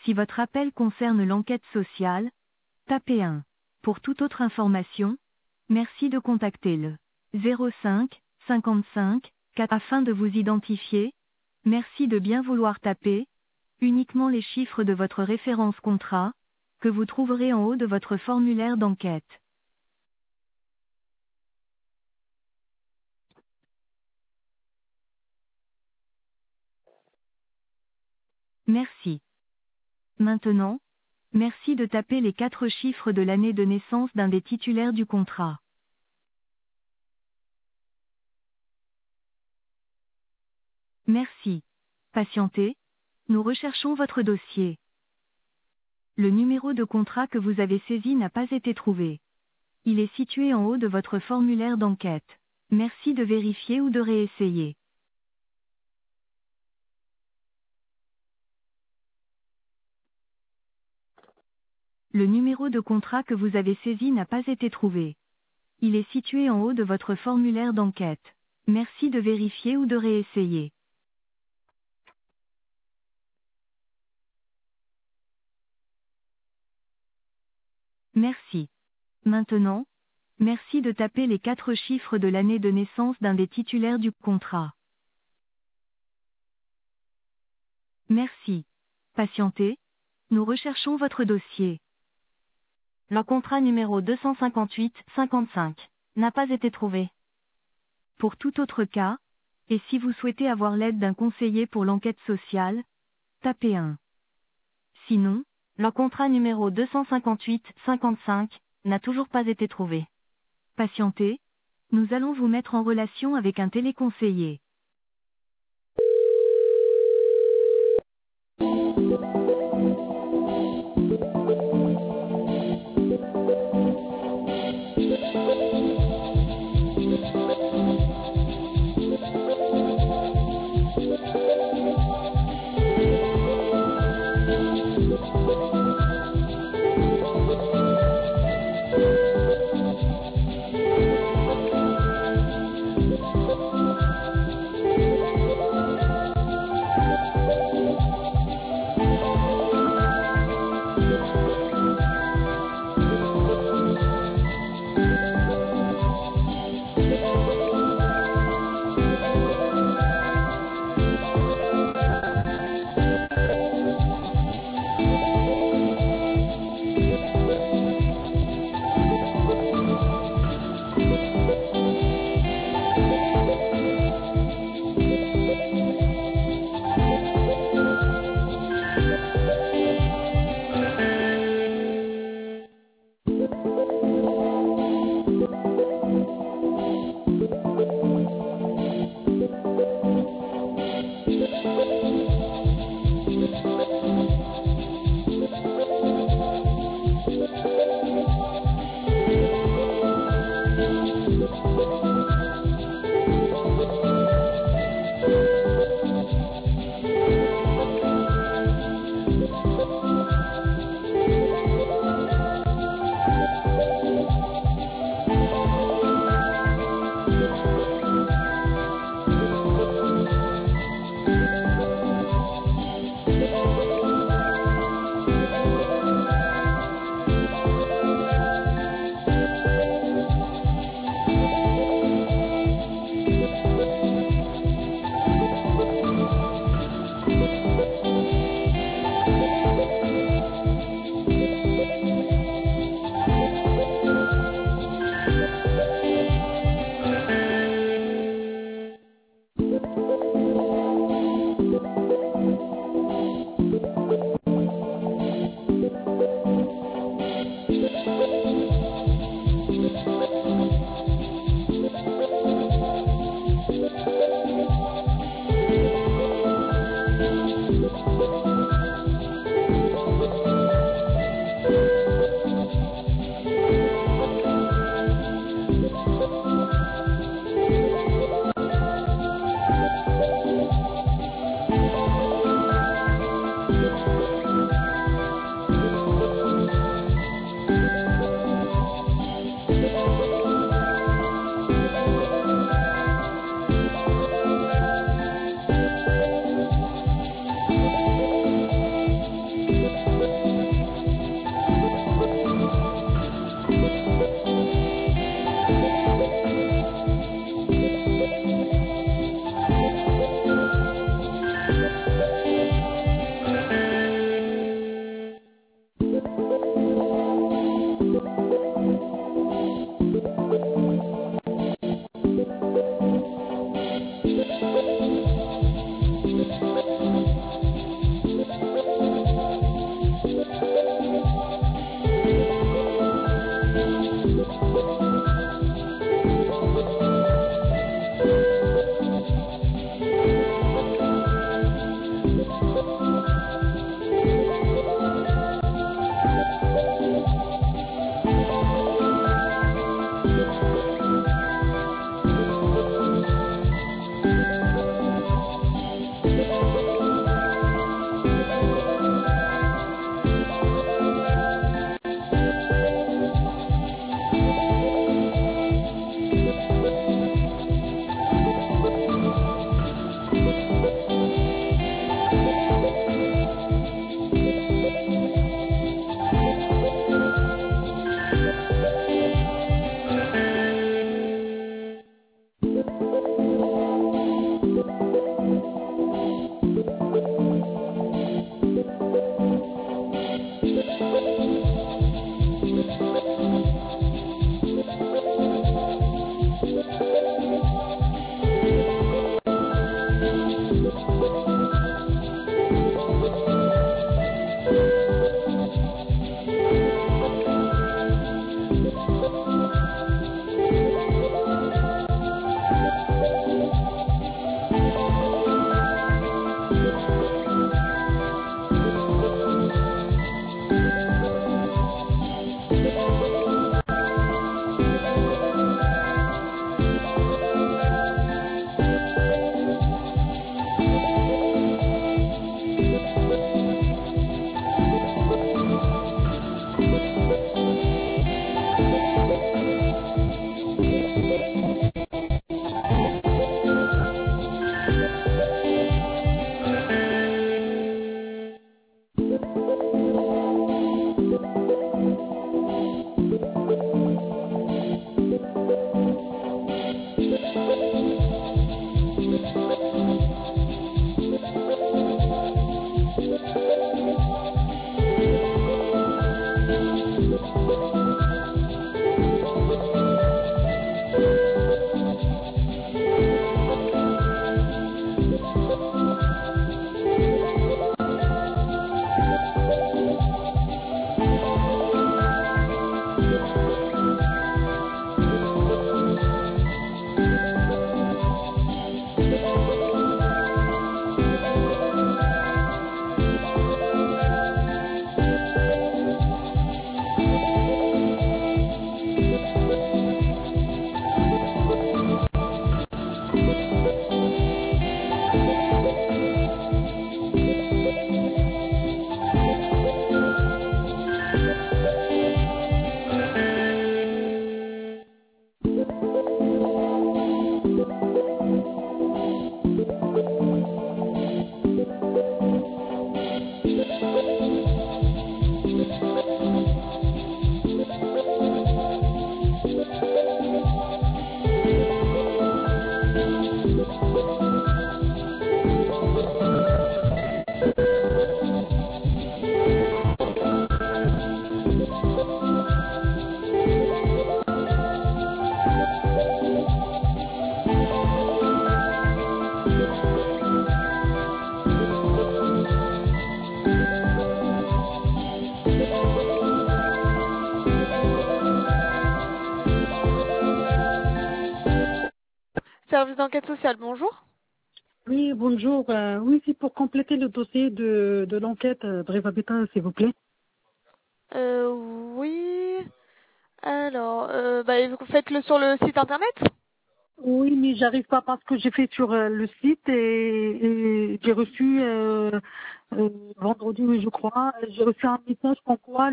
Si votre appel concerne l'enquête sociale, tapez 1. Pour toute autre information, merci de contacter le 05 55 4 afin de vous identifier. Merci de bien vouloir taper uniquement les chiffres de votre référence contrat, que vous trouverez en haut de votre formulaire d'enquête. Merci. Maintenant, merci de taper les 4 chiffres de l'année de naissance d'un des titulaires du contrat. Merci. Patientez, nous recherchons votre dossier. Le numéro de contrat que vous avez saisi n'a pas été trouvé. Il est situé en haut de votre formulaire d'enquête. Merci de vérifier ou de réessayer. Le numéro de contrat que vous avez saisi n'a pas été trouvé. Il est situé en haut de votre formulaire d'enquête. Merci de vérifier ou de réessayer. Merci. Maintenant, merci de taper les 4 chiffres de l'année de naissance d'un des titulaires du contrat. Merci. Patientez, nous recherchons votre dossier. Le contrat numéro 258-55 n'a pas été trouvé. Pour tout autre cas, et si vous souhaitez avoir l'aide d'un conseiller pour l'enquête sociale, tapez 1. Sinon, le contrat numéro 258-55 n'a toujours pas été trouvé. Patientez, nous allons vous mettre en relation avec un téléconseiller. Service d'enquête sociale, bonjour. Oui, bonjour. Oui, c'est pour compléter le dossier de l'enquête Bref Habitat, s'il vous plaît. Oui. Alors, faites-le sur le site internet. Oui, mais j'arrive pas parce que j'ai fait sur le site et j'ai reçu vendredi, oui, je crois, j'ai reçu un message comme quoi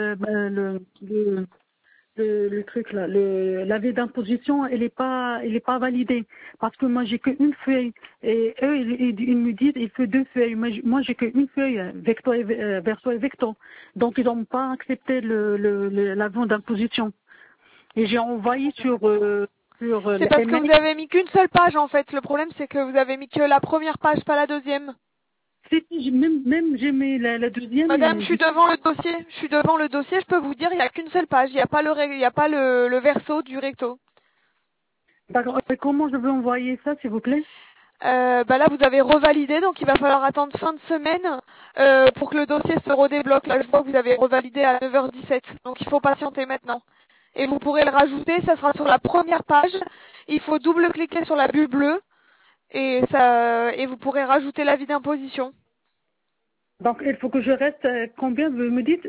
le truc là, l'avis d'imposition, il est pas validé parce que moi j'ai qu'une feuille et eux ils me disent il faut deux feuilles. Moi j'ai qu'une feuille vecto et verso et vecto, donc ils n'ont pas accepté l'avis d'imposition et j'ai envoyé sur C'est parce que l'email. vous avez mis qu'une seule page en fait. Le problème c'est que vous avez mis que la première page, pas la deuxième. Même j'ai mis la deuxième. Madame, je suis devant le dossier. Je suis devant le dossier. Je peux vous dire, il n'y a qu'une seule page. Il n'y a pas le verso du recto. D'accord. Et comment je veux envoyer ça, s'il vous plaît? Là, vous avez revalidé, donc il va falloir attendre fin de semaine pour que le dossier se redébloque. Là, je vois que vous avez revalidé à 9h17, donc il faut patienter maintenant. Et vous pourrez le rajouter, ça sera sur la première page. Il faut double-cliquer sur la bulle bleue et vous pourrez rajouter l'avis d'imposition. Donc il faut que je reste combien vous me dites?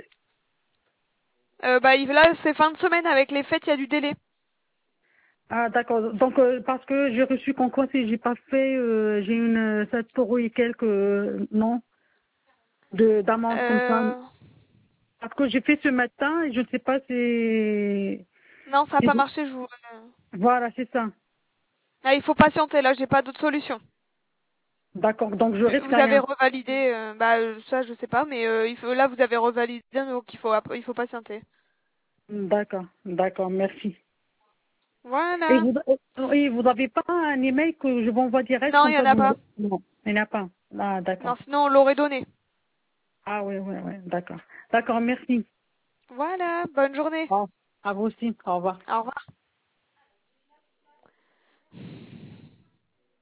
Là, c'est fin de semaine. Avec les fêtes, il y a du délai. Ah d'accord. Donc parce que j'ai reçu qu'en quoi si j'ai pas fait, j'ai une 7 € et quelques non d'amende comme ça. Parce que j'ai fait ce matin et je ne sais pas si Non, ça n'a pas marché. voilà, c'est ça. Ah, il faut patienter. Là, j'ai pas d'autre solution. D'accord. Donc je Puisque risque vous à avez rien. revalidé, ça je sais pas, mais là vous avez revalidé, donc il faut patienter. D'accord. D'accord. Merci. Voilà. Et vous avez pas un email que je vous envoie direct Non, il comme y ça en a vous pas. non, il n'y en a pas. Ah d'accord. Non, sinon on l'aurait donné. Ah oui, d'accord. D'accord, merci. Voilà. Bonne journée. Au- À vous aussi. Au revoir. Au revoir.